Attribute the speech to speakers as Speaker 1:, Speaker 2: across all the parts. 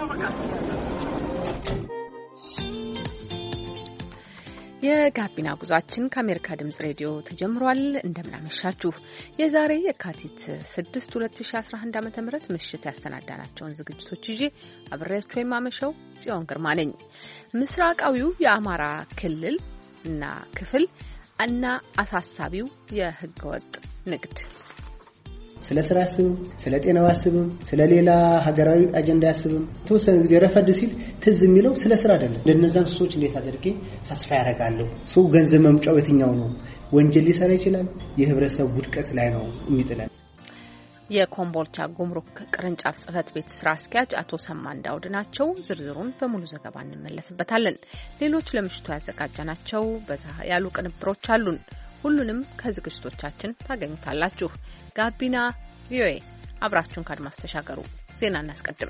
Speaker 1: የጋቢና ጉዟችን ከአሜሪካ ድምጽ ሬዲዮ ተጀምሯል። እንደምናመሻችሁ የዛሬ የካቲት 6 2011 ዓ.ም ምሽት ያሰናዳናቸውን ዝግጅቶች ይዤ አብሬያችሁ የማመሸው ጽዮን ግርማ ነኝ። ምስራቃዊው የአማራ ክልል እና ክፍል እና አሳሳቢው የህገወጥ ንግድ
Speaker 2: ስለ ስራ ያስብም፣ ስለ ጤናው ያስብም፣ ስለ ሌላ ሀገራዊ አጀንዳ ያስብም። ተወሰነ ጊዜ ረፈድ ሲል ትዝ የሚለው ስለ ስራ አይደለም። ለነዛን ሰዎች እንዴት አድርጌ ሳስፋ ያደርጋለሁ? ሰው ገንዘብ መምጫው የትኛው ነው? ወንጀል ሊሰራ ይችላል። የህብረተሰብ ውድቀት ላይ ነው የሚጥለን።
Speaker 1: የኮምቦልቻ ጉምሩክ ቅርንጫፍ ጽህፈት ቤት ስራ አስኪያጅ አቶ ሰማን ዳውድ ናቸው። ዝርዝሩን በሙሉ ዘገባ እንመለስበታለን። ሌሎች ለምሽቱ ያዘጋጀናቸው በዛ ያሉ ቅንብሮች አሉን። ሁሉንም ከዝግጅቶቻችን ታገኙታላችሁ። ጋቢና ቪኦኤ አብራችሁን ካድማስ ተሻገሩ። ዜና እናስቀድም።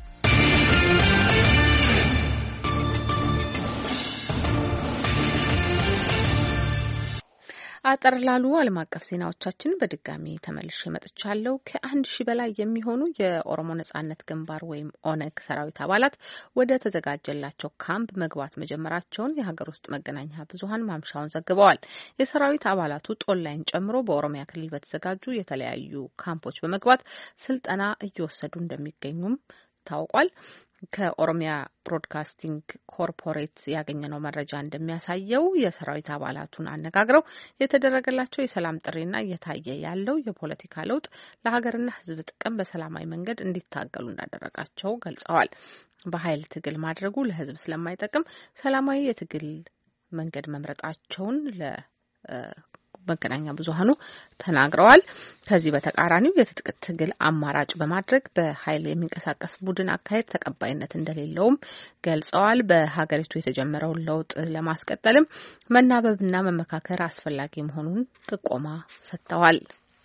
Speaker 1: አጠር ላሉ ዓለም አቀፍ ዜናዎቻችን በድጋሚ ተመልሼ መጥቻለሁ። ከ1000 በላይ የሚሆኑ የኦሮሞ ነጻነት ግንባር ወይም ኦነግ ሰራዊት አባላት ወደ ተዘጋጀላቸው ካምፕ መግባት መጀመራቸውን የሀገር ውስጥ መገናኛ ብዙኃን ማምሻውን ዘግበዋል። የሰራዊት አባላቱ ጦላይን ጨምሮ በኦሮሚያ ክልል በተዘጋጁ የተለያዩ ካምፖች በመግባት ስልጠና እየወሰዱ እንደሚገኙም ታውቋል። ከኦሮሚያ ብሮድካስቲንግ ኮርፖሬት ያገኘነው መረጃ እንደሚያሳየው የሰራዊት አባላቱን አነጋግረው የተደረገላቸው የሰላም ጥሪና እየታየ ያለው የፖለቲካ ለውጥ ለሀገርና ሕዝብ ጥቅም በሰላማዊ መንገድ እንዲታገሉ እንዳደረጋቸው ገልጸዋል። በኃይል ትግል ማድረጉ ለሕዝብ ስለማይጠቅም ሰላማዊ የትግል መንገድ መምረጣቸውን መገናኛ ብዙኃኑ ተናግረዋል። ከዚህ በተቃራኒው የትጥቅ ትግል አማራጭ በማድረግ በኃይል የሚንቀሳቀስ ቡድን አካሄድ ተቀባይነት እንደሌለውም ገልጸዋል። በሀገሪቱ የተጀመረውን ለውጥ ለማስቀጠልም መናበብና መመካከር አስፈላጊ መሆኑን ጥቆማ ሰጥተዋል።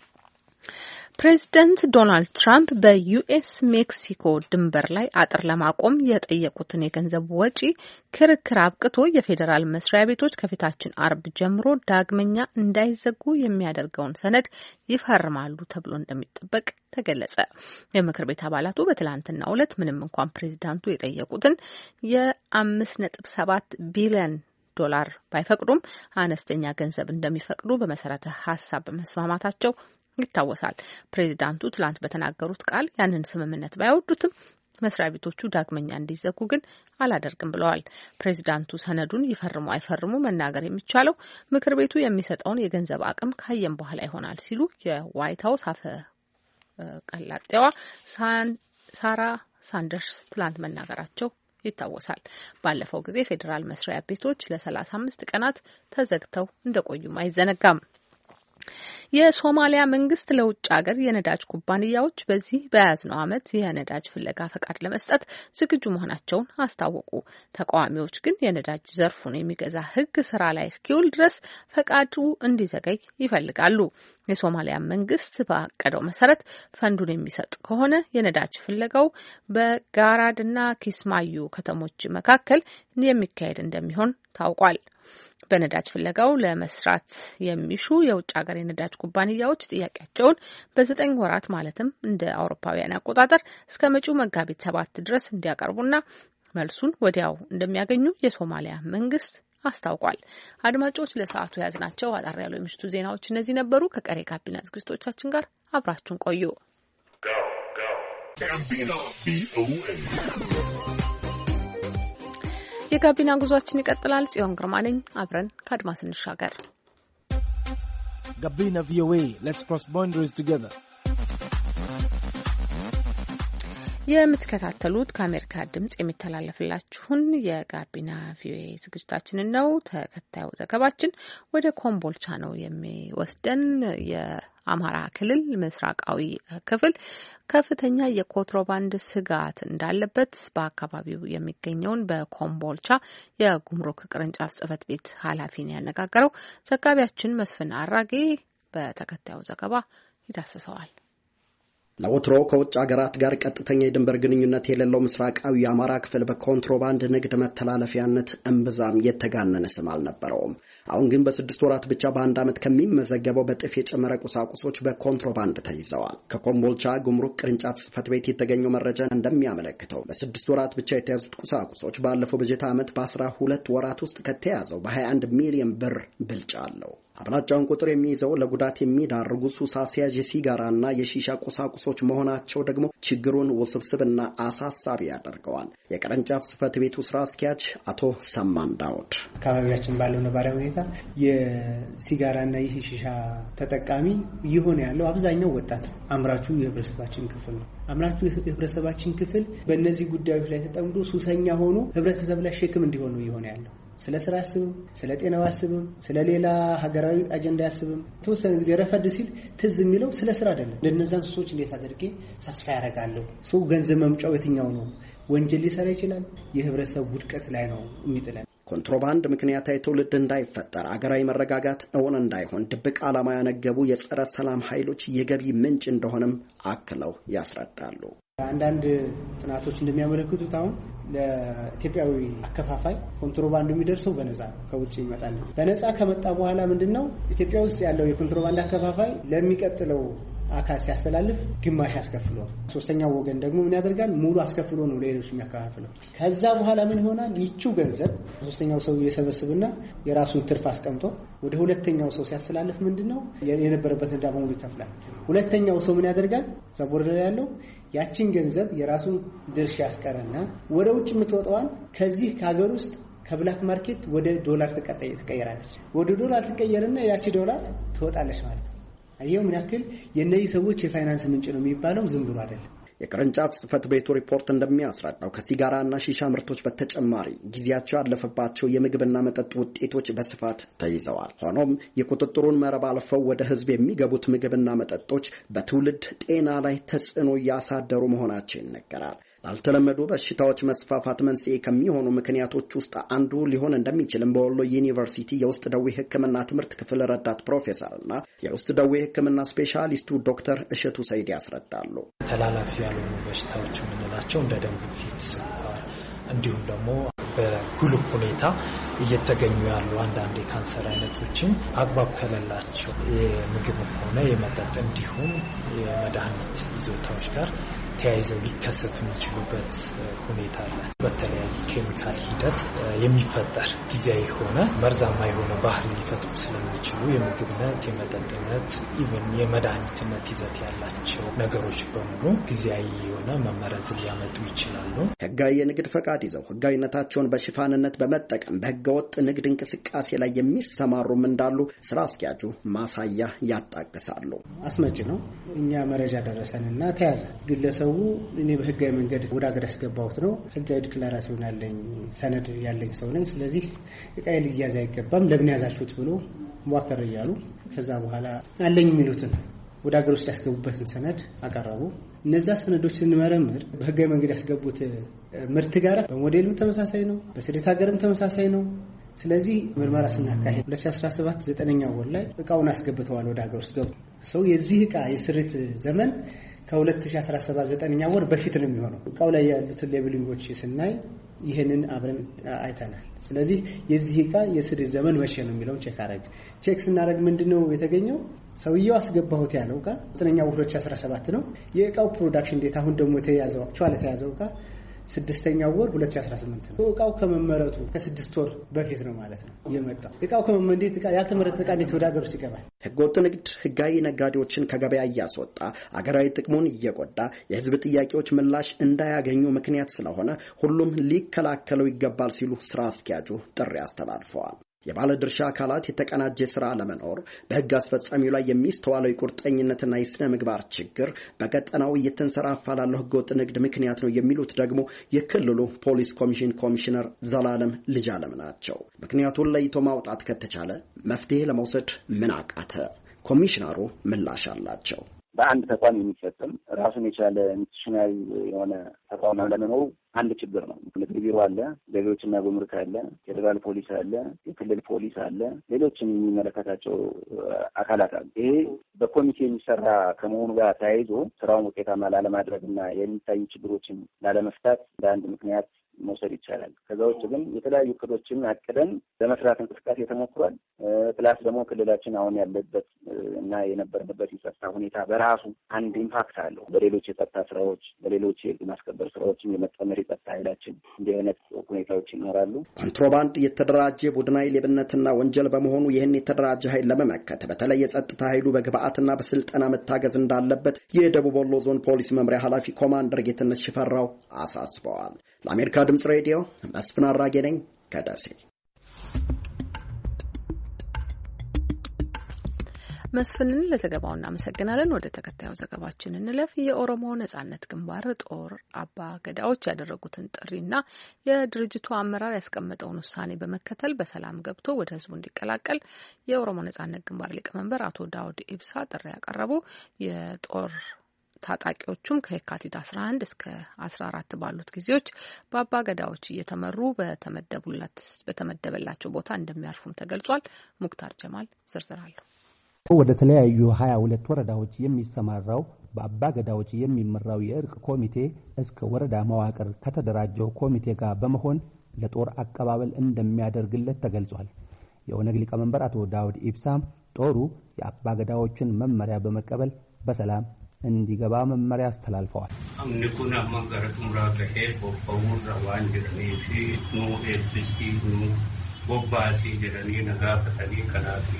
Speaker 1: ፕሬዚደንት ዶናልድ ትራምፕ በዩኤስ ሜክሲኮ ድንበር ላይ አጥር ለማቆም የጠየቁትን የገንዘብ ወጪ ክርክር አብቅቶ የፌዴራል መስሪያ ቤቶች ከፊታችን አርብ ጀምሮ ዳግመኛ እንዳይዘጉ የሚያደርገውን ሰነድ ይፈርማሉ ተብሎ እንደሚጠበቅ ተገለጸ። የምክር ቤት አባላቱ በትላንትናው ዕለት ምንም እንኳን ፕሬዚዳንቱ የጠየቁትን የ5.7 ቢሊዮን ዶላር ባይፈቅዱም አነስተኛ ገንዘብ እንደሚፈቅዱ በመሰረተ ሀሳብ በመስማማታቸው ይታወሳል። ፕሬዚዳንቱ ትላንት በተናገሩት ቃል ያንን ስምምነት ባይወዱትም መስሪያ ቤቶቹ ዳግመኛ እንዲዘጉ ግን አላደርግም ብለዋል። ፕሬዚዳንቱ ሰነዱን ይፈርሙ አይፈርሙ መናገር የሚቻለው ምክር ቤቱ የሚሰጠውን የገንዘብ አቅም ካየም በኋላ ይሆናል ሲሉ የዋይት ሀውስ አፈ ቀላጤዋ ሳራ ሳንደርስ ትላንት መናገራቸው ይታወሳል። ባለፈው ጊዜ ፌዴራል መስሪያ ቤቶች ለ35 ቀናት ተዘግተው እንደቆዩም አይዘነጋም። የሶማሊያ መንግስት ለውጭ ሀገር የነዳጅ ኩባንያዎች በዚህ በያዝነው ዓመት የነዳጅ ፍለጋ ፈቃድ ለመስጠት ዝግጁ መሆናቸውን አስታወቁ። ተቃዋሚዎች ግን የነዳጅ ዘርፉን የሚገዛ ሕግ ስራ ላይ እስኪውል ድረስ ፈቃዱ እንዲዘገይ ይፈልጋሉ። የሶማሊያ መንግስት ባቀደው መሰረት ፈንዱን የሚሰጥ ከሆነ የነዳጅ ፍለጋው በጋራድና ኪስማዩ ከተሞች መካከል የሚካሄድ እንደሚሆን ታውቋል። በነዳጅ ፍለጋው ለመስራት የሚሹ የውጭ ሀገር የነዳጅ ኩባንያዎች ጥያቄያቸውን በ9 ወራት ማለትም እንደ አውሮፓውያን አቆጣጠር እስከ መጪው መጋቢት 7 ድረስ እንዲያቀርቡና መልሱን ወዲያው እንደሚያገኙ የሶማሊያ መንግስት አስታውቋል። አድማጮች ለሰዓቱ ያዝናቸው አጣር ያሉ የምሽቱ ዜናዎች እነዚህ ነበሩ። ከቀሪ ጋቢና ዝግጅቶቻችን ጋር አብራችሁን ቆዩ። የጋቢና ጉዟችን ይቀጥላል። ጽዮን ግርማ ነኝ። አብረን ከአድማስ እንሻገር።
Speaker 3: ጋቢና ቪኦኤ ሌትስ ክሮስ ባውንደሪስ ቱጌዘር።
Speaker 1: የምትከታተሉት ከአሜሪካ ድምጽ የሚተላለፍላችሁን የጋቢና ቪኦኤ ዝግጅታችንን ነው። ተከታዩ ዘገባችን ወደ ኮምቦልቻ ነው የሚወስደን። የአማራ ክልል ምስራቃዊ ክፍል ከፍተኛ የኮንትሮባንድ ስጋት እንዳለበት በአካባቢው የሚገኘውን በኮምቦልቻ የጉምሩክ ቅርንጫፍ ጽህፈት ቤት ኃላፊን ያነጋገረው ዘጋቢያችን መስፍን አራጌ በተከታዩ ዘገባ ይዳስሰዋል።
Speaker 4: ለወትሮ ከውጭ ሀገራት ጋር ቀጥተኛ የድንበር ግንኙነት የሌለው ምስራቃዊ የአማራ ክፍል በኮንትሮባንድ ንግድ መተላለፊያነት እምብዛም የተጋነነ ስም አልነበረውም። አሁን ግን በ6 ወራት ብቻ በአንድ ዓመት ከሚመዘገበው በጥፍ የጨመረ ቁሳቁሶች በኮንትሮባንድ ተይዘዋል። ከኮምቦልቻ ጉምሩክ ቅርንጫፍ ጽሕፈት ቤት የተገኘው መረጃ እንደሚያመለክተው በ6 ወራት ብቻ የተያዙት ቁሳቁሶች ባለፈው በጀት ዓመት በ12 ወራት ውስጥ ከተያዘው በ21 ሚሊዮን ብር ብልጫ አለው። አብላጫውን ቁጥር የሚይዘው ለጉዳት የሚዳርጉ ሱስ አስያዥ የሲጋራና የሺሻ ቁሳቁሶች መሆናቸው ደግሞ ችግሩን ውስብስብና አሳሳቢ ያደርገዋል። የቅርንጫፍ ጽሕፈት ቤቱ ስራ አስኪያጅ አቶ ሰማን ዳውድ
Speaker 2: አካባቢያችን ባለው ነባራዊ ሁኔታ የሲጋራና የሺሻ ተጠቃሚ ይሆን ያለው አብዛኛው ወጣት አምራቹ የህብረተሰባችን ክፍል ነው። አምራቹ የህብረተሰባችን ክፍል በእነዚህ ጉዳዮች ላይ ተጠምዶ ሱሰኛ ሆኖ ህብረተሰብ ላይ ሸክም እንዲሆኑ ይሆን ያለው። ስለ ስራ አስብም፣ ስለ ጤናው አስብም፣ ስለ ሌላ ሀገራዊ አጀንዳ አስብም። ተወሰነ ጊዜ ረፈድ ሲል ትዝ የሚለው ስለ ስራ አይደለም። ለነዛን ሰዎች እንዴት አድርጌ ሳስፋ ያደርጋለሁ? ሰው ገንዘብ መምጫው የትኛው ነው? ወንጀል ሊሰራ ይችላል። የህብረተሰብ ውድቀት ላይ ነው የሚጥለን።
Speaker 4: ኮንትሮባንድ ምክንያታዊ ትውልድ እንዳይፈጠር፣ አገራዊ መረጋጋት እውን እንዳይሆን ድብቅ ዓላማ ያነገቡ የጸረ ሰላም ኃይሎች የገቢ ምንጭ እንደሆነም አክለው ያስረዳሉ።
Speaker 2: አንዳንድ ጥናቶች እንደሚያመለክቱት አሁን ለኢትዮጵያዊ አከፋፋይ ኮንትሮባንዱ የሚደርሰው በነፃ ከውጭ ይመጣል። በነፃ ከመጣ በኋላ ምንድነው ኢትዮጵያ ውስጥ ያለው የኮንትሮባንድ አከፋፋይ ለሚቀጥለው አካል ሲያስተላልፍ ግማሽ ያስከፍለው፣ ሶስተኛው ወገን ደግሞ ምን ያደርጋል? ሙሉ አስከፍሎ ነው ለሌሎች የሚያከፋፍለው። ከዛ በኋላ ምን ይሆናል? ይቺው ገንዘብ ሶስተኛው ሰው እየሰበስብና የራሱን ትርፍ አስቀምጦ ወደ ሁለተኛው ሰው ሲያስተላልፍ ምንድነው የነበረበት ዕዳ በሙሉ ይከፍላል። ሁለተኛው ሰው ምን ያደርጋል? ዘቦርደ ያለው ያቺን ገንዘብ የራሱን ድርሻ ያስቀረና ወደ ውጭ የምትወጣዋን ከዚህ ከሀገር ውስጥ ከብላክ ማርኬት ወደ ዶላር ትቀየራለች። ወደ ዶላር ትቀየርና ያቺ ዶላር ትወጣለች ማለት ነው። አየው ምን ያክል የነዚህ ሰዎች የፋይናንስ ምንጭ ነው የሚባለው ዝም ብሎ አይደለም።
Speaker 4: የቅርንጫፍ ጽሕፈት ቤቱ ሪፖርት እንደሚያስረዳው ከሲጋራና ሺሻ ምርቶች በተጨማሪ ጊዜያቸው ያለፈባቸው የምግብና መጠጥ ውጤቶች በስፋት ተይዘዋል። ሆኖም የቁጥጥሩን መረብ አልፈው ወደ ሕዝብ የሚገቡት ምግብና መጠጦች በትውልድ ጤና ላይ ተጽዕኖ እያሳደሩ መሆናቸው ይነገራል። ላልተለመዱ በሽታዎች መስፋፋት መንስኤ ከሚሆኑ ምክንያቶች ውስጥ አንዱ ሊሆን እንደሚችልም በወሎ ዩኒቨርሲቲ የውስጥ ደዌ ሕክምና ትምህርት ክፍል ረዳት ፕሮፌሰርና የውስጥ ደዌ ሕክምና ስፔሻሊስቱ ዶክተር እሸቱ ሰይድ ያስረዳሉ።
Speaker 5: ተላላፊ ያልሆኑ በሽታዎች የምንላቸው እንደ ደም ግፊት፣ ስኳር እንዲሁም ደግሞ በጉልህ ሁኔታ እየተገኙ ያሉ አንዳንድ የካንሰር አይነቶችን አግባብ ከሌላቸው የምግብ ሆነ የመጠጥ እንዲሁም የመድኃኒት ይዞታዎች ጋር ተያይዘው ሊከሰቱ የሚችሉበት ሁኔታ አለ። በተለያየ ኬሚካል ሂደት የሚፈጠር ጊዜያዊ የሆነ መርዛማ የሆነ ባህሪ ሊፈጥሩ ስለሚችሉ የምግብነት፣ የመጠጥነት፣ ኢቨን የመድኃኒትነት ይዘት ያላቸው ነገሮች በሙሉ ጊዜያዊ የሆነ መመረዝን ሊያመጡ ይችላሉ።
Speaker 4: ህጋዊ የንግድ ፈቃድ ይዘው ህጋዊነታቸውን በሽፋንነት በመጠቀም በህገወጥ ንግድ እንቅስቃሴ ላይ የሚሰማሩም እንዳሉ ስራ አስኪያጁ ማሳያ ያጣቅሳሉ።
Speaker 2: አስመጭ ነው። እኛ መረጃ ደረሰንና ተያዘ ግለሰቡ እኔ በህጋዊ መንገድ ወደ ሀገር ያስገባሁት ነው፣ ህጋዊ ዲክላራሲዮን ያለኝ ሰነድ ያለኝ ሰው ነኝ፣ ስለዚህ እቃዬ ሊያዝ አይገባም፣ ለምን ያዛችሁት ብሎ ሟከር እያሉ ከዛ በኋላ አለኝ የሚሉትን ወደ ሀገር ውስጥ ያስገቡበትን ሰነድ አቀረቡ። እነዛ ሰነዶች ስንመረምር በህጋዊ መንገድ ያስገቡት ምርት ጋር በሞዴልም ተመሳሳይ ነው፣ በስደት ሀገርም ተመሳሳይ ነው። ስለዚህ ምርመራ ስናካሄድ 2017 9ኛ ወር ላይ እቃውን አስገብተዋል ወደ ሀገር ውስጥ ገቡ። ሰው የዚህ እቃ የስርት ዘመን ከ2017 9ኛ ወር በፊት ነው የሚሆነው። እቃው ላይ ያሉትን ሌብሊንጎች ስናይ ይሄንን አብረን አይተናል። ስለዚህ የዚህ እቃ የስርት ዘመን መቼ ነው የሚለውን ቼክ ስናደርግ ምንድነው የተገኘው? ሰውየው አስገባሁት ያለው እቃ 9ኛ ወር 2017 ነው። የእቃው ፕሮዳክሽን ዴት አሁን ደግሞ የተያዘው አክቹዋሊ የተያዘው እቃ 6ኛው ወር 2018 ነው። እቃው ከመመረቱ ከ6 ወር በፊት ነው ማለት ነው የመጣው። እቃው ከመመንዴት እቃ ያልተመረተ እቃ እንዴት ወደ ሀገር ውስጥ ይገባል?
Speaker 4: ህገወጥ ንግድ ህጋዊ ነጋዴዎችን ከገበያ እያስወጣ አገራዊ ጥቅሙን እየጎዳ የህዝብ ጥያቄዎች ምላሽ እንዳያገኙ ምክንያት ስለሆነ ሁሉም ሊከላከለው ይገባል ሲሉ ስራ አስኪያጁ ጥሪ አስተላልፈዋል። የባለድርሻ አካላት የተቀናጀ ስራ ለመኖር በህግ አስፈጻሚው ላይ የሚስተዋለው የቁርጠኝነትና የስነ ምግባር ችግር በቀጠናው እየተንሰራፋ ላለው ህገወጥ ንግድ ምክንያት ነው የሚሉት ደግሞ የክልሉ ፖሊስ ኮሚሽን ኮሚሽነር ዘላለም ልጅ አለም ናቸው። ምክንያቱን ለይቶ ማውጣት ከተቻለ መፍትሄ ለመውሰድ ምን አቃተ? ኮሚሽነሩ ምላሽ አላቸው።
Speaker 6: በአንድ ተቋም የሚፈጸም ራሱን የቻለ ኢንስቲትዩሽናል የሆነ ተቋም ለመኖሩ አንድ ችግር ነው። ንግድ ቢሮ አለ፣ ገቢዎችና ጉምሩክ አለ፣ ፌዴራል ፖሊስ አለ፣ የክልል ፖሊስ አለ፣ ሌሎችም የሚመለከታቸው አካላት አሉ። ይሄ በኮሚቴ የሚሰራ ከመሆኑ ጋር ተያይዞ ስራውን ውጤታማ ላለማድረግና የሚታዩ ችግሮችን ላለመፍታት በአንድ ምክንያት መውሰድ ይቻላል። ከዛ ውጭ ግን የተለያዩ እቅዶችን አቅደን ለመስራት እንቅስቃሴ ተሞክሯል። ፕላስ ደግሞ ክልላችን አሁን ያለበት እና የነበረበት የጸጥታ ሁኔታ በራሱ አንድ ኢምፓክት አለው። በሌሎች የጸጥታ ስራዎች፣ በሌሎች የህግ ማስከበር ስራዎችም የመጠመር የጸጥታ ኃይላችን እንዲህ አይነት ሁኔታዎች ይኖራሉ።
Speaker 4: ኮንትሮባንድ የተደራጀ ቡድናዊ ሌብነትና ወንጀል በመሆኑ ይህን የተደራጀ ኃይል ለመመከት በተለይ የጸጥታ ኃይሉ በግብአትና በስልጠና መታገዝ እንዳለበት የደቡብ ወሎ ዞን ፖሊስ መምሪያ ኃላፊ ኮማንደር ጌትነት ሽፈራው አሳስበዋል። ለአሜሪካ ድምጽ ሬዲዮ መስፍን አራጌ ነኝ ከደሴ።
Speaker 1: መስፍንን ለዘገባው እናመሰግናለን። ወደ ተከታዩ ዘገባችን እንለፍ። የኦሮሞ ነጻነት ግንባር ጦር አባ ገዳዎች ያደረጉትን ጥሪና የድርጅቱ አመራር ያስቀመጠውን ውሳኔ በመከተል በሰላም ገብቶ ወደ ህዝቡ እንዲቀላቀል የኦሮሞ ነጻነት ግንባር ሊቀመንበር አቶ ዳውድ ኢብሳ ጥሪ ያቀረቡ። የጦር ታጣቂዎቹም ከየካቲት 11 እስከ 14 ባሉት ጊዜዎች በአባ ገዳዎች እየተመሩ በተመደበላቸው ቦታ እንደሚያርፉም ተገልጿል። ሙክታር ጀማል ዝርዝር አለው።
Speaker 7: ወደ ተለያዩ 22 ወረዳዎች የሚሰማራው በአባ ገዳዎች የሚመራው የእርቅ ኮሚቴ እስከ ወረዳ መዋቅር ከተደራጀው ኮሚቴ ጋር በመሆን ለጦር አቀባበል እንደሚያደርግለት ተገልጿል። የኦነግ ሊቀመንበር አቶ ዳውድ ኢብሳ ጦሩ የአባ ገዳዎችን መመሪያ በመቀበል በሰላም እንዲገባ መመሪያ አስተላልፈዋል።
Speaker 8: አምንኩና ማገረቱምራ ከሄቦ ፈውር ራዋን ጀረኔ ኑ ኤፍሲ ኑ ቦባሲ ጀረኔ ነጋ ፈተኒ ከናፊ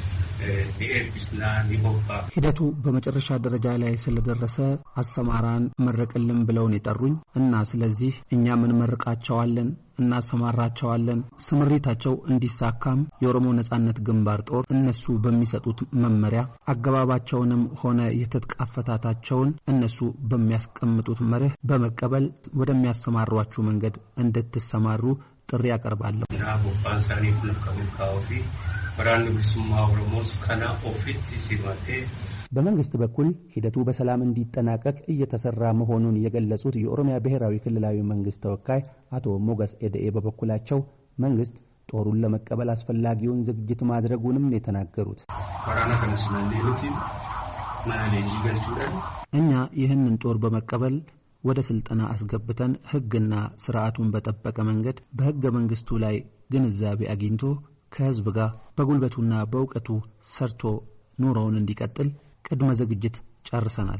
Speaker 8: ሂደቱ በመጨረሻ ደረጃ ላይ ስለደረሰ አሰማራን መረቅልን ብለውን የጠሩኝ እና ስለዚህ እኛ ምን መርቃቸዋለን እናሰማራቸዋለን። ስምሪታቸው እንዲሳካም የኦሮሞ ነጻነት ግንባር ጦር እነሱ በሚሰጡት መመሪያ አገባባቸውንም ሆነ የትጥቅ አፈታታቸውን እነሱ በሚያስቀምጡት መርህ በመቀበል ወደሚያሰማሯችሁ መንገድ እንድትሰማሩ ጥሪ ያቀርባለሁ። በመንግስት በኩል ሂደቱ በሰላም እንዲጠናቀቅ እየተሰራ መሆኑን የገለጹት የኦሮሚያ ብሔራዊ ክልላዊ መንግስት ተወካይ አቶ ሞገስ ኤደኤ በበኩላቸው መንግስት ጦሩን ለመቀበል አስፈላጊውን ዝግጅት ማድረጉንም የተናገሩት እኛ ይህንን ጦር በመቀበል ወደ ስልጠና አስገብተን ህግና ስርዓቱን በተጠበቀ መንገድ በህገ መንግስቱ ላይ ግንዛቤ አግኝቶ ከህዝብ ጋር በጉልበቱና በእውቀቱ ሰርቶ ኑሮውን እንዲቀጥል ቅድመ ዝግጅት ጨርሰናል።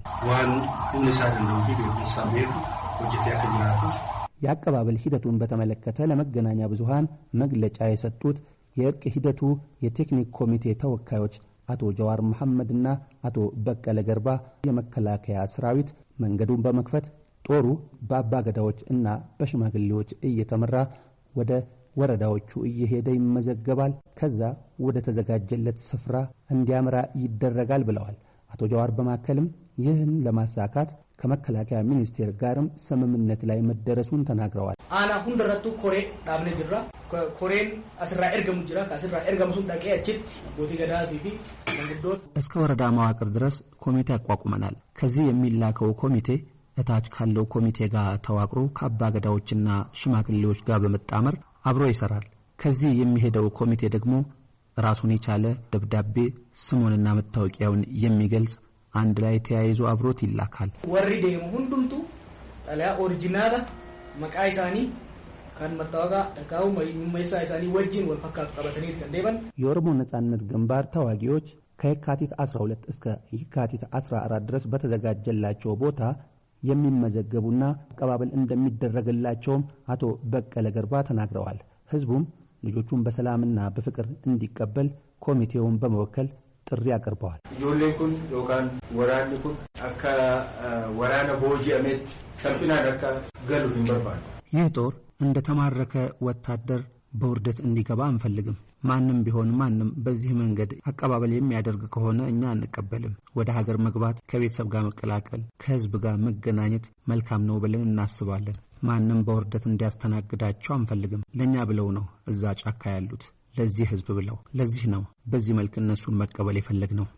Speaker 8: የአቀባበል ሂደቱን በተመለከተ ለመገናኛ ብዙሃን መግለጫ የሰጡት የእርቅ ሂደቱ የቴክኒክ ኮሚቴ ተወካዮች አቶ ጀዋር መሐመድና አቶ በቀለ ገርባ የመከላከያ ሰራዊት መንገዱን በመክፈት ጦሩ በአባ ገዳዎች እና በሽማግሌዎች እየተመራ ወደ ወረዳዎቹ እየሄደ ይመዘገባል። ከዛ ወደ ተዘጋጀለት ስፍራ እንዲያመራ ይደረጋል ብለዋል። አቶ ጀዋር በማከልም ይህን ለማሳካት ከመከላከያ ሚኒስቴር ጋርም ስምምነት ላይ መደረሱን ተናግረዋል።
Speaker 9: አና ሁንደረቱ ኮሬ ዳብነ ጅራ ኮሬን አስራ ኤርገሙ ጅራ ካስራ ኤርገሙን ዳቄ አችት ቦቲ ገዳሲ ፊ መንግዶት እስከ ወረዳ መዋቅር ድረስ ኮሚቴ አቋቁመናል። ከዚህ የሚላከው ኮሚቴ እታች ካለው ኮሚቴ ጋር ተዋቅሮ ከአባ ገዳዎችና ሽማግሌዎች ጋር በመጣመር አብሮ ይሰራል። ከዚህ የሚሄደው ኮሚቴ ደግሞ ራሱን የቻለ ደብዳቤ ስሙንና መታወቂያውን የሚገልጽ አንድ ላይ ተያይዞ አብሮት ይላካል። ወሪዴ ሁንዱምቱ ጠላ ኦሪጂናል መቃይሳኒ ካን መታወቃ ተካው መይሳይሳኒ ወጂን ወልፈካቱ ቀበተኔት ከንደበን የኦሮሞ ነጻነት ግንባር ተዋጊዎች ከየካቲት 12 እስከ የካቲት 14 ድረስ በተዘጋጀላቸው ቦታ የሚመዘገቡና አቀባበል እንደሚደረግላቸው አቶ በቀለ ገርባ ተናግረዋል። ህዝቡም ልጆቹን በሰላምና በፍቅር እንዲቀበል ኮሚቴውን በመወከል ጥሪ አቀርበዋል። ጆሌኩን ዮካን ወራንኩን አካ ወራና ቦጂ አመት ሰልፍና ደካ ገሉ ይንበርባል። ይህ ጦር እንደተማረከ ወታደር በውርደት እንዲገባ አንፈልግም። ማንም ቢሆን ማንም በዚህ መንገድ አቀባበል የሚያደርግ ከሆነ እኛ አንቀበልም። ወደ ሀገር መግባት፣ ከቤተሰብ ጋር መቀላቀል፣ ከህዝብ ጋር መገናኘት መልካም ነው ብለን እናስባለን። ማንም በውርደት እንዲያስተናግዳቸው አንፈልግም። ለኛ ብለው ነው እዛ ጫካ ያሉት።
Speaker 7: ለዚህ ህዝብ ብለው ለዚህ ነው በዚህ መልክ እነሱን መቀበል የፈለግነው።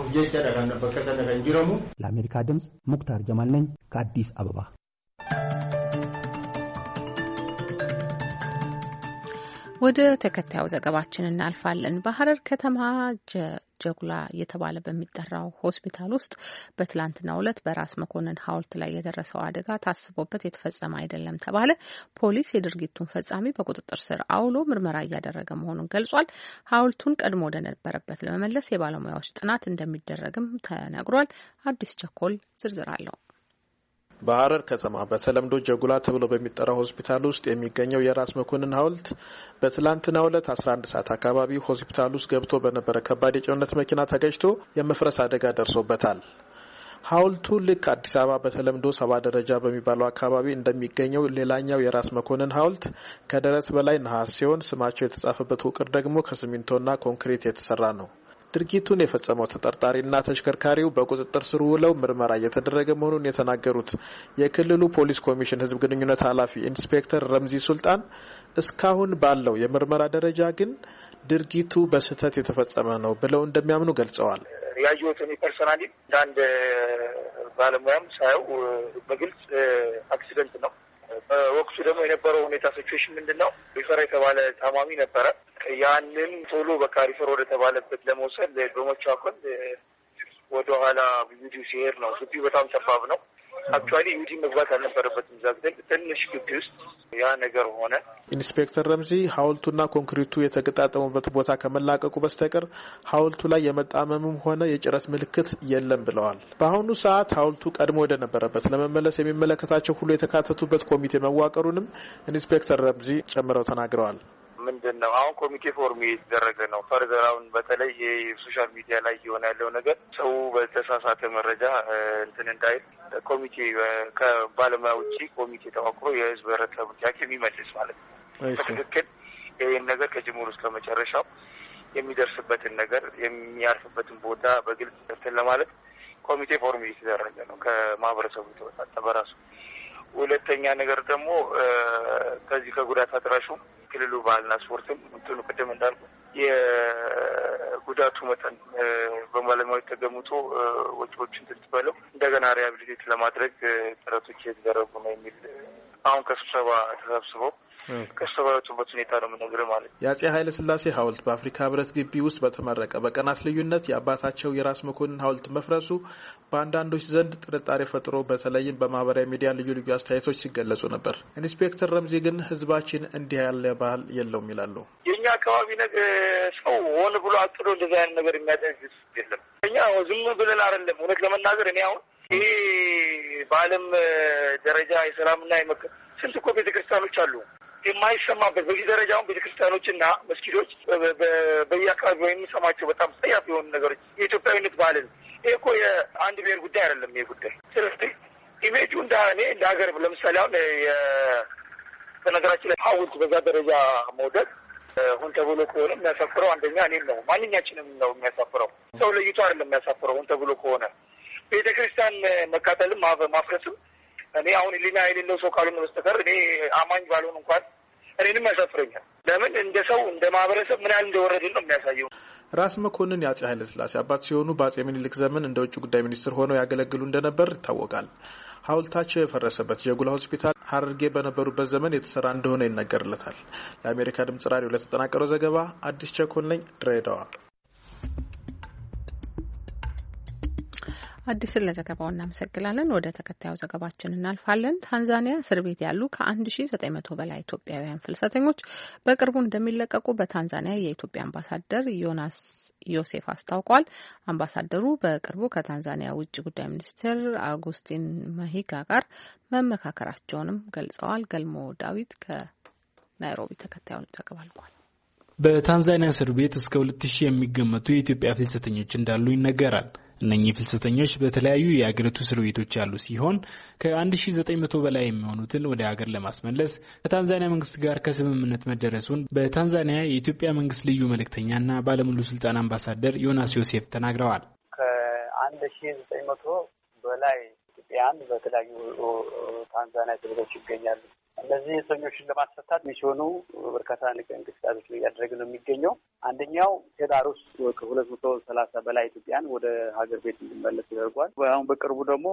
Speaker 7: ለአሜሪካ ድምጽ ሙክታር ጀማል ነኝ ከአዲስ አበባ።
Speaker 1: ወደ ተከታዩ ዘገባችን እናልፋለን። በሐረር ከተማ ጀጉላ እየተባለ በሚጠራው ሆስፒታል ውስጥ በትላንትናው ዕለት በራስ መኮንን ሐውልት ላይ የደረሰው አደጋ ታስቦበት የተፈጸመ አይደለም ተባለ። ፖሊስ የድርጊቱን ፈጻሚ በቁጥጥር ስር አውሎ ምርመራ እያደረገ መሆኑን ገልጿል። ሐውልቱን ቀድሞ ወደ ነበረበት ለመመለስ የባለሙያዎች ጥናት እንደሚደረግም ተነግሯል። አዲስ ቸኮል ዝርዝር አለው።
Speaker 10: በሐረር ከተማ በተለምዶ ጀጉላ ተብሎ በሚጠራው ሆስፒታል ውስጥ የሚገኘው የራስ መኮንን ሐውልት በትላንትናው ዕለት 11 ሰዓት አካባቢ ሆስፒታል ውስጥ ገብቶ በነበረ ከባድ የጭነት መኪና ተገጭቶ የመፍረስ አደጋ ደርሶበታል። ሐውልቱ ልክ አዲስ አበባ በተለምዶ 70 ደረጃ በሚባለው አካባቢ እንደሚገኘው ሌላኛው የራስ መኮንን ሐውልት ከደረት በላይ ነሐስ ሲሆን ስማቸው የተጻፈበት ውቅር ደግሞ ከሲሚንቶና ኮንክሪት የተሰራ ነው። ድርጊቱን የፈጸመው ተጠርጣሪና ተሽከርካሪው በቁጥጥር ስር ውለው ምርመራ እየተደረገ መሆኑን የተናገሩት የክልሉ ፖሊስ ኮሚሽን ሕዝብ ግንኙነት ኃላፊ ኢንስፔክተር ረምዚ ሱልጣን እስካሁን ባለው የምርመራ ደረጃ ግን ድርጊቱ በስህተት የተፈጸመ ነው ብለው እንደሚያምኑ ገልጸዋል።
Speaker 11: ያየሁትን ፐርሰናሊ አንድ ባለሙያም ሳይው በግልጽ አክሲደንት ነው። በወቅቱ ደግሞ የነበረው ሁኔታ ሲቹዌሽን ምንድነው? ሪፈር የተባለ ታማሚ ነበረ። ያንን ቶሎ በቃ ሪፈር ወደ ተባለበት ለመውሰድ በመቻኮል ወደ ኋላ ዩዲ ሲሄድ ነው። ግቢው በጣም ጠባብ ነው። አክቹአሊ ዩዲ መግባት አልነበረበትም። ዛግደል ትንሽ ግቢ ውስጥ ያ ነገር ሆነ።
Speaker 10: ኢንስፔክተር ረምዚ ሐውልቱና ኮንክሪቱ የተገጣጠሙበት ቦታ ከመላቀቁ በስተቀር ሐውልቱ ላይ የመጣመምም ሆነ የጭረት ምልክት የለም ብለዋል። በአሁኑ ሰዓት ሐውልቱ ቀድሞ ወደ ነበረበት ለመመለስ የሚመለከታቸው ሁሉ የተካተቱበት ኮሚቴ መዋቀሩንም ኢንስፔክተር ረምዚ ጨምረው ተናግረዋል።
Speaker 11: ምንድነው አሁን ኮሚቴ ፎርም እየተደረገ ነው። ፈርዘራውን በተለይ የሶሻል ሚዲያ ላይ እየሆነ ያለው ነገር ሰው በተሳሳተ መረጃ እንትን እንዳይል ኮሚቴ ከባለሙያ ውጪ ኮሚቴ ተዋቅሮ የህዝብ ህብረተሰብ ጥያቄ የሚመልስ ማለት ነው። በትክክል ይህን ነገር ከጅምሩ እስከ መጨረሻው የሚደርስበትን ነገር የሚያርፍበትን ቦታ በግልጽ እንትን ለማለት ኮሚቴ ፎርም እየተደረገ ነው ከማህበረሰቡ የተወጣጠ በራሱ። ሁለተኛ ነገር ደግሞ ከዚህ ከጉዳት አድራሹ ክልሉ ባህልና ስፖርትም እንትኑ ቅድም እንዳልኩ የጉዳቱ መጠን በባለሙያዎች ተገምቶ ወጪዎችን ትንትበለው እንደገና ሪሃቢሊቴት ለማድረግ ጥረቶች እየተደረጉ ነው የሚል አሁን ከስብሰባ ተሰብስበው ከሰባቱበት ሁኔታ ነው የምነግርህ ማለት ነው።
Speaker 10: የአፄ ኃይለ ሥላሴ ሐውልት በአፍሪካ ህብረት ግቢ ውስጥ በተመረቀ በቀናት ልዩነት የአባታቸው የራስ መኮንን ሐውልት መፍረሱ በአንዳንዶች ዘንድ ጥርጣሬ ፈጥሮ በተለይም በማህበራዊ ሚዲያ ልዩ ልዩ አስተያየቶች ሲገለጹ ነበር። ኢንስፔክተር ረምዚ ግን ህዝባችን እንዲህ ያለ ባህል የለውም ይላሉ።
Speaker 11: የኛ አካባቢ ነገር ሰው ሆነ ብሎ አጥሮ እንደዚህ አይነት ነገር የሚያደርግ የለም። እኛ ዝም ብለን አይደለም። እውነት ለመናገር እኔ አሁን ይሄ በዓለም ደረጃ የሰላምና የመከ ስንት እኮ ቤተክርስቲያኖች አሉ የማይሰማበት በዚህ ደረጃውን ቤተክርስቲያኖችና መስጊዶች በየአካባቢው የሚሰማቸው በጣም ጸያፍ የሆኑ ነገሮች የኢትዮጵያዊነት ባህልን ይሄ እኮ የአንድ ብሔር ጉዳይ አይደለም። ይሄ ጉዳይ ስለዚህ ኢሜጁ እንደ ሀገር ለምሳሌ አሁን በነገራችን ላይ ሐውልት በዛ ደረጃ መውደቅ ሁን ተብሎ ከሆነ የሚያሳፍረው አንደኛ እኔም ነው ማንኛችንም ነው የሚያሳፍረው። ሰው ለይቶ አይደለም የሚያሳፍረው ሁን ተብሎ ከሆነ ቤተክርስቲያን መቃጠልም ማፍረስም እኔ አሁን ሊና የሌለው ሰው ካልሆነ በስተቀር እኔ አማኝ ባልሆን እንኳን እኔንም ያሳፍረኛል። ለምን እንደ ሰው እንደ ማህበረሰብ ምን ያህል እንደወረድን ነው የሚያሳየው።
Speaker 10: ራስ መኮንን የአፄ ኃይለ ሥላሴ አባት ሲሆኑ በአፄ ምኒልክ ዘመን እንደ ውጭ ጉዳይ ሚኒስትር ሆነው ያገለግሉ እንደነበር ይታወቃል። ሐውልታቸው የፈረሰበት ጀጉላ ሆስፒታል ሐረርጌ በነበሩበት ዘመን የተሰራ እንደሆነ ይነገርለታል። ለአሜሪካ ድምጽ ራዲዮ ለተጠናቀረው ዘገባ አዲስ ቸኮል ነኝ፣ ድሬዳዋ።
Speaker 1: አዲስን ለዘገባው እናመሰግናለን። ወደ ተከታዩ ዘገባችን እናልፋለን። ታንዛኒያ እስር ቤት ያሉ ከ1900 በላይ ኢትዮጵያውያን ፍልሰተኞች በቅርቡ እንደሚለቀቁ በታንዛኒያ የኢትዮጵያ አምባሳደር ዮናስ ዮሴፍ አስታውቋል። አምባሳደሩ በቅርቡ ከታንዛኒያ ውጭ ጉዳይ ሚኒስትር አጉስቲን መሂጋ ጋር መመካከራቸውንም ገልጸዋል። ገልሞ ዳዊት ከናይሮቢ ተከታዩን ዘገባ ልኳል።
Speaker 12: በታንዛኒያ እስር ቤት እስከ 2000 የሚገመቱ የኢትዮጵያ ፍልሰተኞች እንዳሉ ይነገራል። እነኚህ ፍልሰተኞች በተለያዩ የአገሪቱ እስር ቤቶች ያሉ ሲሆን ከ1900 በላይ የሚሆኑትን ወደ ሀገር ለማስመለስ ከታንዛኒያ መንግስት ጋር ከስምምነት መደረሱን በታንዛኒያ የኢትዮጵያ መንግስት ልዩ መልእክተኛና ባለሙሉ ስልጣን አምባሳደር ዮናስ ዮሴፍ ተናግረዋል።
Speaker 13: ከ1900 በላይ ኢትዮጵያውያን በተለያዩ ታንዛኒያ እስር ቤቶች ይገኛሉ። እነዚህ እስረኞችን ለማስፈታት ሚስዮኑ በርካታ እንቅስቃሴዎች እያደረገ ነው የሚገኘው። አንደኛው ሄዳር ውስጥ ከ230 በላይ ኢትዮጵያን ወደ ሀገር ቤት እንዲመለሱ ተደርጓል። አሁን በቅርቡ ደግሞ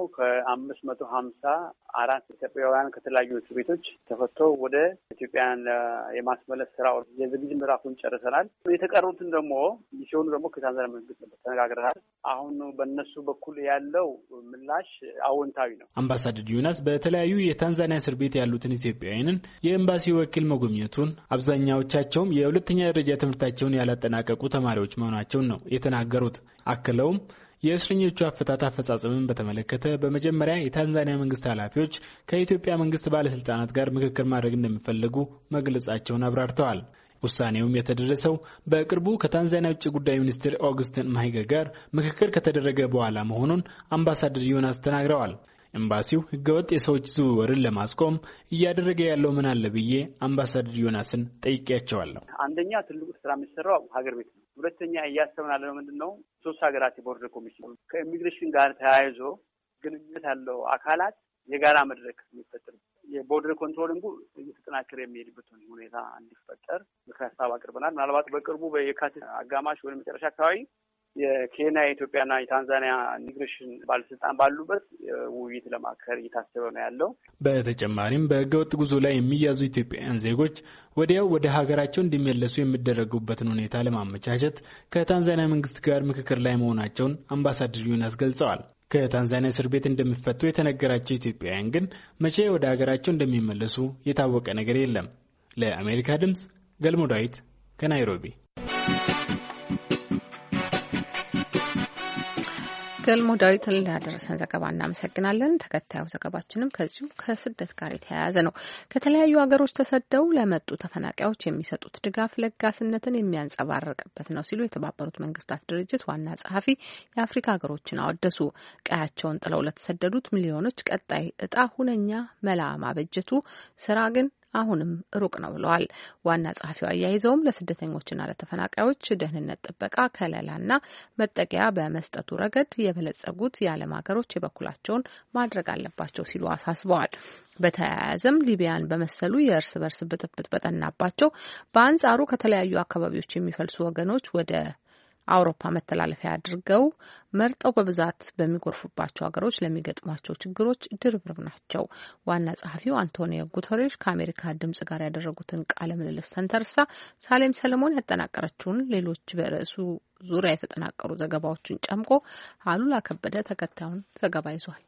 Speaker 13: ከ554 ኢትዮጵያውያን ከተለያዩ እስር ቤቶች ተፈተው ወደ ኢትዮጵያን የማስመለስ ስራ የዝግጅት ምዕራፉን ጨርሰናል። የተቀሩትን ደግሞ ሚስዮኑ ደግሞ ከታንዛኒያ መንግስት ተነጋግረናል። አሁን በእነሱ በኩል ያለው ምላሽ አዎንታዊ ነው።
Speaker 12: አምባሳደር ዮናስ በተለያዩ የታንዛኒያ እስር ቤት ያሉትን ኢትዮጵያውያንን የኤምባሲ ወኪል መጎብኘቱን አብዛኛዎቻቸውም የሁለተኛ ደረጃ ትምህርታቸውን ያላጠናቀቁ ተማሪዎች መሆናቸውን ነው የተናገሩት። አክለውም የእስረኞቹ አፈታት አፈጻጸምን በተመለከተ በመጀመሪያ የታንዛኒያ መንግስት ኃላፊዎች ከኢትዮጵያ መንግስት ባለስልጣናት ጋር ምክክር ማድረግ እንደሚፈልጉ መግለጻቸውን አብራርተዋል። ውሳኔውም የተደረሰው በቅርቡ ከታንዛኒያ ውጭ ጉዳይ ሚኒስትር ኦግስትን ማሂገ ጋር ምክክር ከተደረገ በኋላ መሆኑን አምባሳደር ዮናስ ተናግረዋል። ኤምባሲው ህገወጥ የሰዎች ዝውውርን ለማስቆም እያደረገ ያለው ምን አለ ብዬ አምባሳደር ዮናስን ጠይቄያቸዋለሁ።
Speaker 13: አንደኛ ትልቁ ስራ የሚሰራው ሀገር ቤት ነው። ሁለተኛ እያሰብን ያለነው ምንድነው 3 ሀገራት የቦርደር ኮሚሽን ከኢሚግሬሽን ጋር ተያይዞ ግንኙነት ያለው አካላት የጋራ መድረክ የሚፈጠር የቦርደር ኮንትሮሊንጉ እየተጠናከረ የሚሄድበት ሁኔታ እንዲፈጠር ምክር ሀሳብ አቅርበናል። ምናልባት በቅርቡ በየካቲት አጋማሽ ወደ መጨረሻ አካባቢ የኬንያ የኢትዮጵያና የታንዛኒያ ኢሚግሬሽን ባለስልጣን ባሉበት ውይይት ለማካሄድ እየታሰበ ነው ያለው።
Speaker 12: በተጨማሪም በህገወጥ ጉዞ ላይ የሚያዙ ኢትዮጵያውያን ዜጎች ወዲያው ወደ ሀገራቸው እንዲመለሱ የሚደረጉበትን ሁኔታ ለማመቻቸት ከታንዛኒያ መንግስት ጋር ምክክር ላይ መሆናቸውን አምባሳደር ዮናስ ገልጸዋል። ከታንዛኒያ እስር ቤት እንደሚፈቱ የተነገራቸው ኢትዮጵያውያን ግን መቼ ወደ ሀገራቸው እንደሚመለሱ የታወቀ ነገር የለም። ለአሜሪካ ድምጽ ገልሞ ዳዊት ከናይሮቢ።
Speaker 1: ገልሞ ዳዊትን ላደረሰን ዘገባ እናመሰግናለን። ተከታዩ ዘገባችንም ከዚሁ ከስደት ጋር የተያያዘ ነው። ከተለያዩ ሀገሮች ተሰደው ለመጡ ተፈናቃዮች የሚሰጡት ድጋፍ ለጋስነትን የሚያንጸባርቅበት ነው ሲሉ የተባበሩት መንግስታት ድርጅት ዋና ጸሐፊ የአፍሪካ ሀገሮችን አወደሱ። ቀያቸውን ጥለው ለተሰደዱት ሚሊዮኖች ቀጣይ እጣ ሁነኛ መላ ማበጀቱ ስራ ግን አሁንም ሩቅ ነው ብለዋል። ዋና ጸሐፊው አያይዘውም ለስደተኞችና ለተፈናቃዮች ደህንነት ጥበቃ፣ ከለላና መጠጊያ በመስጠቱ ረገድ የበለጸጉት የዓለም ሀገሮች የበኩላቸውን ማድረግ አለባቸው ሲሉ አሳስበዋል። በተያያዘም ሊቢያን በመሰሉ የእርስ በርስ ብጥብጥ በጠናባቸው በአንጻሩ ከተለያዩ አካባቢዎች የሚፈልሱ ወገኖች ወደ አውሮፓ መተላለፊያ አድርገው መርጠው በብዛት በሚጎርፉባቸው ሀገሮች ለሚገጥሟቸው ችግሮች ድርብርብ ናቸው። ዋና ጸሐፊው አንቶኒዮ ጉተሬሽ ከአሜሪካ ድምጽ ጋር ያደረጉትን ቃለ ምልልስ ተንተርሳ ሳሌም ሰለሞን ያጠናቀረችውን ሌሎች በርዕሱ ዙሪያ የተጠናቀሩ ዘገባዎችን ጨምቆ አሉላ ከበደ ተከታዩን ዘገባ ይዟል።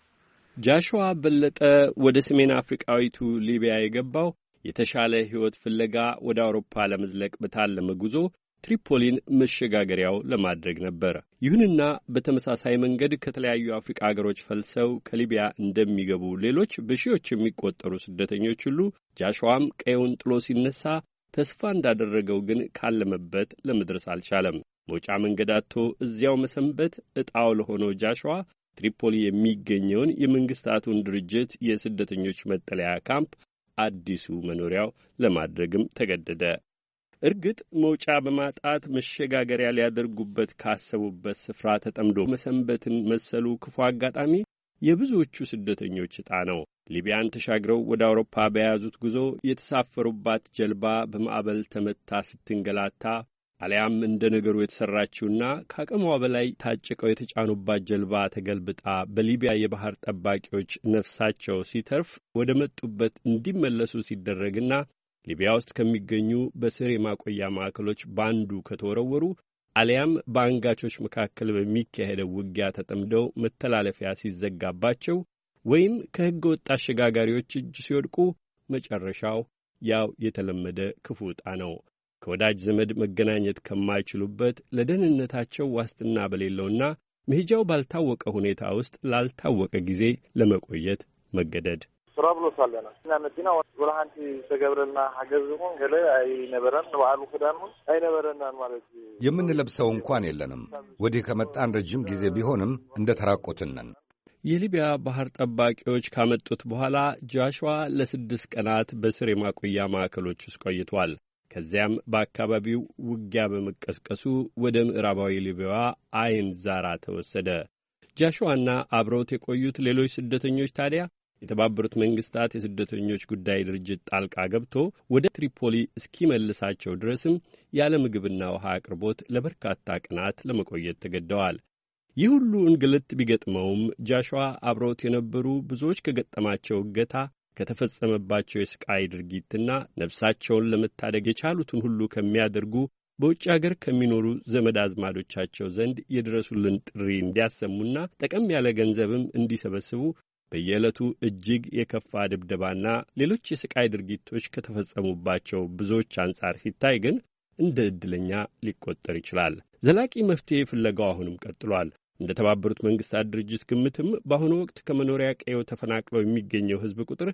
Speaker 14: ጃሽዋ በለጠ ወደ ሰሜን አፍሪካዊቱ ሊቢያ የገባው የተሻለ ሕይወት ፍለጋ ወደ አውሮፓ ለመዝለቅ በታለመ ጉዞ ትሪፖሊን መሸጋገሪያው ለማድረግ ነበር። ይሁንና በተመሳሳይ መንገድ ከተለያዩ አፍሪካ ሀገሮች ፈልሰው ከሊቢያ እንደሚገቡ ሌሎች በሺዎች የሚቆጠሩ ስደተኞች ሁሉ ጃሽዋም ቀየውን ጥሎ ሲነሳ ተስፋ እንዳደረገው ግን ካለመበት ለመድረስ አልቻለም። መውጫ መንገድ አጥቶ እዚያው መሰንበት ዕጣው ለሆነው ጃሽዋ ትሪፖሊ የሚገኘውን የመንግስታቱን ድርጅት የስደተኞች መጠለያ ካምፕ አዲሱ መኖሪያው ለማድረግም ተገደደ። እርግጥ መውጫ በማጣት መሸጋገሪያ ሊያደርጉበት ካሰቡበት ስፍራ ተጠምዶ መሰንበትን መሰሉ ክፉ አጋጣሚ የብዙዎቹ ስደተኞች ዕጣ ነው። ሊቢያን ተሻግረው ወደ አውሮፓ በያዙት ጉዞ የተሳፈሩባት ጀልባ በማዕበል ተመታ ስትንገላታ፣ አሊያም እንደ ነገሩ የተሠራችውና ከአቅሟ በላይ ታጭቀው የተጫኑባት ጀልባ ተገልብጣ በሊቢያ የባህር ጠባቂዎች ነፍሳቸው ሲተርፍ ወደ መጡበት እንዲመለሱ ሲደረግና ሊቢያ ውስጥ ከሚገኙ በስር የማቆያ ማዕከሎች ባንዱ ከተወረወሩ አሊያም በአንጋቾች መካከል በሚካሄደው ውጊያ ተጠምደው መተላለፊያ ሲዘጋባቸው ወይም ከሕገ ወጥ አሸጋጋሪዎች እጅ ሲወድቁ መጨረሻው ያው የተለመደ ክፉ ዕጣ ነው። ከወዳጅ ዘመድ መገናኘት ከማይችሉበት ለደህንነታቸው ዋስትና በሌለውና መሄጃው ባልታወቀ ሁኔታ ውስጥ ላልታወቀ ጊዜ ለመቆየት መገደድ።
Speaker 15: ራብሎስ አለና እና መዲና ወራሃንቲ ተገብረና ሀገዝሁን ገለ አይነበረን በዓሉ ክዳኑን አይነበረናን ማለት
Speaker 16: የምንለብሰው እንኳን የለንም። ወዲህ ከመጣን ረጅም ጊዜ ቢሆንም እንደ ተራቆትን ነን።
Speaker 14: የሊቢያ ባህር ጠባቂዎች ካመጡት በኋላ ጃሽዋ ለ6 ቀናት በስር የማቆያ ማዕከሎች ውስጥ ቆይቷል። ከዚያም በአካባቢው ውጊያ በመቀስቀሱ ወደ ምዕራባዊ ሊቢያዋ አይን ዛራ ተወሰደ። ጃሽዋና አብረውት የቆዩት ሌሎች ስደተኞች ታዲያ የተባበሩት መንግስታት የስደተኞች ጉዳይ ድርጅት ጣልቃ ገብቶ ወደ ትሪፖሊ እስኪመልሳቸው ድረስም ያለ ምግብና ውሃ አቅርቦት ለበርካታ ቀናት ለመቆየት ተገደዋል። ይህ ሁሉ እንግልት ቢገጥመውም ጃሽዋ አብረውት የነበሩ ብዙዎች ከገጠማቸው እገታ ከተፈጸመባቸው የስቃይ ድርጊትና ነፍሳቸውን ለመታደግ የቻሉትን ሁሉ ከሚያደርጉ በውጭ ሀገር ከሚኖሩ ዘመድ አዝማዶቻቸው ዘንድ የድረሱልን ጥሪ እንዲያሰሙና ጠቀም ያለ ገንዘብም እንዲሰበስቡ በየዕለቱ እጅግ የከፋ ድብደባና ሌሎች የስቃይ ድርጊቶች ከተፈጸሙባቸው ብዙዎች አንጻር ሲታይ ግን እንደ ዕድለኛ ሊቆጠር ይችላል። ዘላቂ መፍትሔ ፍለጋው አሁንም ቀጥሏል። እንደ ተባበሩት መንግስታት ድርጅት ግምትም በአሁኑ ወቅት ከመኖሪያ ቀየው ተፈናቅለው የሚገኘው ሕዝብ ቁጥር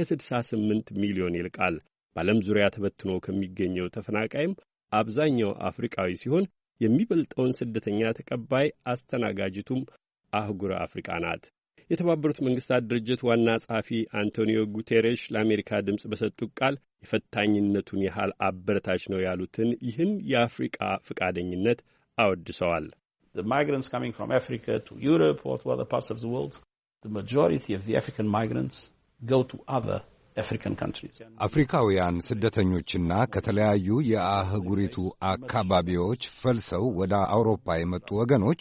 Speaker 14: ከ68 ሚሊዮን ይልቃል። በዓለም ዙሪያ ተበትኖ ከሚገኘው ተፈናቃይም አብዛኛው አፍሪካዊ ሲሆን የሚበልጠውን ስደተኛ ተቀባይ አስተናጋጅቱም አህጉረ አፍሪካ ናት። የተባበሩት መንግስታት ድርጅት ዋና ጸሐፊ አንቶኒዮ ጉቴሬሽ ለአሜሪካ ድምፅ በሰጡት ቃል የፈታኝነቱን ያህል አበረታች ነው ያሉትን ይህን የአፍሪቃ ፈቃደኝነት አወድሰዋል።
Speaker 17: The migrants coming from Africa to Europe or to other parts of the world, the majority of the African migrants go to other African countries.
Speaker 16: አፍሪካውያን ስደተኞችና ከተለያዩ የአህጉሪቱ አካባቢዎች ፈልሰው ወደ አውሮፓ የመጡ ወገኖች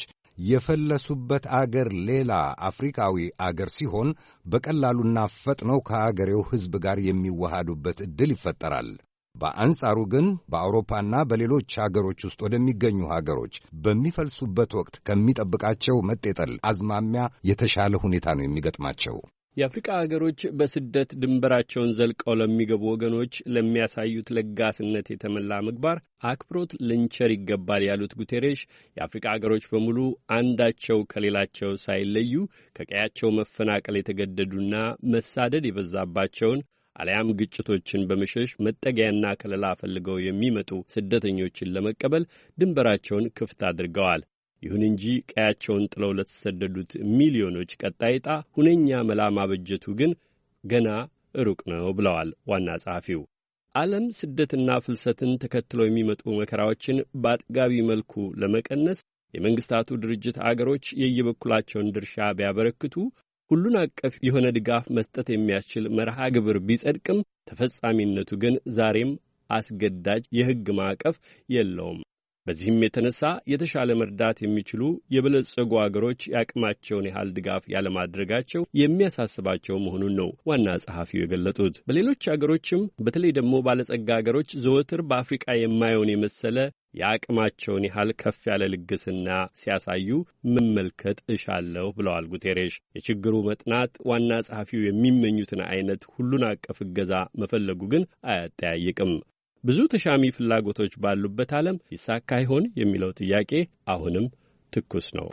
Speaker 16: የፈለሱበት አገር ሌላ አፍሪካዊ አገር ሲሆን በቀላሉና ፈጥነው ከአገሬው ሕዝብ ጋር የሚዋሃዱበት ዕድል ይፈጠራል። በአንጻሩ ግን በአውሮፓና በሌሎች አገሮች ውስጥ ወደሚገኙ አገሮች በሚፈልሱበት ወቅት ከሚጠብቃቸው መጤጠል አዝማሚያ የተሻለ ሁኔታ ነው የሚገጥማቸው።
Speaker 14: የአፍሪካ አገሮች በስደት ድንበራቸውን ዘልቀው ለሚገቡ ወገኖች ለሚያሳዩት ለጋስነት የተመላ ምግባር አክብሮት ልንቸር ይገባል ያሉት ጉቴሬሽ የአፍሪካ አገሮች በሙሉ አንዳቸው ከሌላቸው ሳይለዩ ከቀያቸው መፈናቀል የተገደዱና መሳደድ የበዛባቸውን አሊያም ግጭቶችን በመሸሽ መጠጊያና ከለላ ፈልገው የሚመጡ ስደተኞችን ለመቀበል ድንበራቸውን ክፍት አድርገዋል። ይሁን እንጂ ቀያቸውን ጥለው ለተሰደዱት ሚሊዮኖች ቀጣይ ዕጣ ሁነኛ መላ ማበጀቱ ግን ገና ሩቅ ነው ብለዋል ዋና ጸሐፊው። ዓለም ስደትና ፍልሰትን ተከትለው የሚመጡ መከራዎችን በአጥጋቢ መልኩ ለመቀነስ የመንግስታቱ ድርጅት አገሮች የየበኩላቸውን ድርሻ ቢያበረክቱ ሁሉን አቀፍ የሆነ ድጋፍ መስጠት የሚያስችል መርሃ ግብር ቢጸድቅም ተፈጻሚነቱ ግን ዛሬም አስገዳጅ የሕግ ማዕቀፍ የለውም። በዚህም የተነሳ የተሻለ መርዳት የሚችሉ የበለጸጉ አገሮች የአቅማቸውን ያህል ድጋፍ ያለማድረጋቸው የሚያሳስባቸው መሆኑን ነው ዋና ጸሐፊው የገለጡት። በሌሎች አገሮችም በተለይ ደግሞ ባለጸጋ አገሮች ዘወትር በአፍሪቃ የማየውን የመሰለ የአቅማቸውን ያህል ከፍ ያለ ልግስና ሲያሳዩ መመልከት እሻለሁ ብለዋል ጉቴሬሽ። የችግሩ መጥናት ዋና ጸሐፊው የሚመኙትን አይነት ሁሉን አቀፍ እገዛ መፈለጉ ግን አያጠያይቅም። ብዙ ተሻሚ ፍላጎቶች ባሉበት ዓለም ይሳካ ይሆን የሚለው ጥያቄ አሁንም ትኩስ ነው።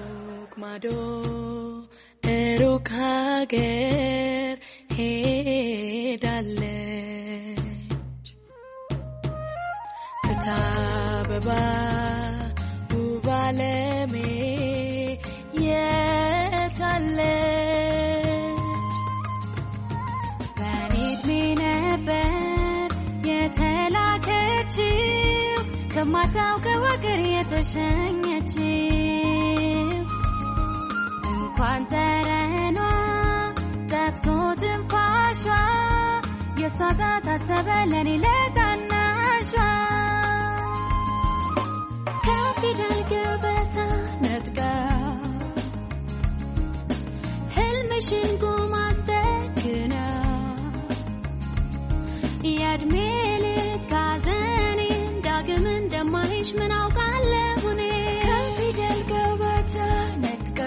Speaker 18: ሩቅ ማዶ ሩቅ ሀገር ሄዳለች እታበባ ውብ ዓለሜ የታለች በኔ ዕድሜ ነበር የተላከችው ከማታውቀው አገር የተሸኘችው እንኳን ጠረኗ ጠፍቶ ትንፋሿ የሷ ጋር ታሰበ ለኔ ለታናሿ ከፊደል ገበታ ነጥቃ ህልምሽን ጉማ ተክና የዕድሜ ልክ ሐዘኔን ዳግም እንደማይሽ ምን አውቃለሁ እኔ ከፊደል ገበታ ነጥቃ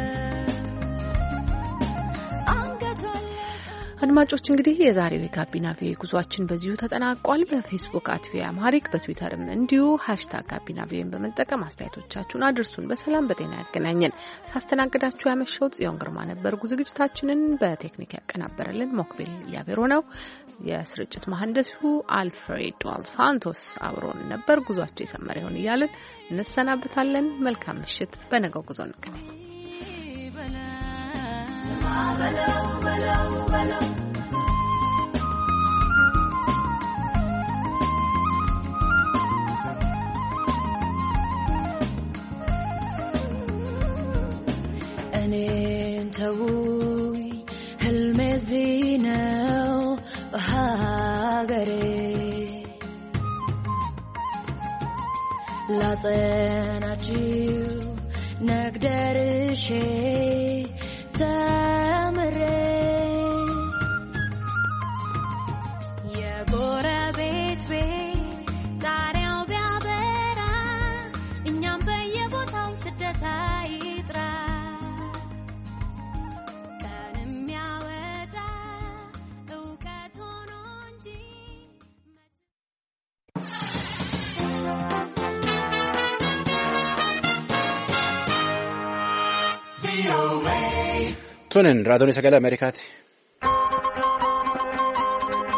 Speaker 18: አንገቷን።
Speaker 1: አድማጮች እንግዲህ የዛሬው የጋቢና ቪኦኤ ጉዟችን በዚሁ ተጠናቋል። በፌስቡክ @ቪኦኤ አማሪክ በትዊተርም እንዲሁ #ጋቢና ቪኦኤን በመጠቀም አስተያየቶቻችሁን አድርሱን። በሰላም በጤና ያገናኘን። ሳስተናግዳችሁ ያመሸው ጽዮን ግርማ ነበርኩ። ዝግጅታችንን በቴክኒክ ያቀናበረልን ሞክቢል ያቤሮ ነው። የስርጭት መሐንዲሱ አልፍሬዶ አልሳንቶስ አብሮን ነበር። ጉዟችሁ የሰመረ ይሁን እያልን እንሰናበታለን። መልካም ምሽት። በነገው ጉዞ እንገናኝ። እኔን ተውኝ ህልሜ
Speaker 18: እንዳጸናችሁ ነግደርሼ ተምሬ የጎረቤት ቤት ጣሪያው ቢያበራ እኛም በየቦታው ስደት አይጥራ ቀንም ያወጣ እውቀት ሆኖ እንጂ
Speaker 19: Tunin raadiyoon sagalee Ameerikaati.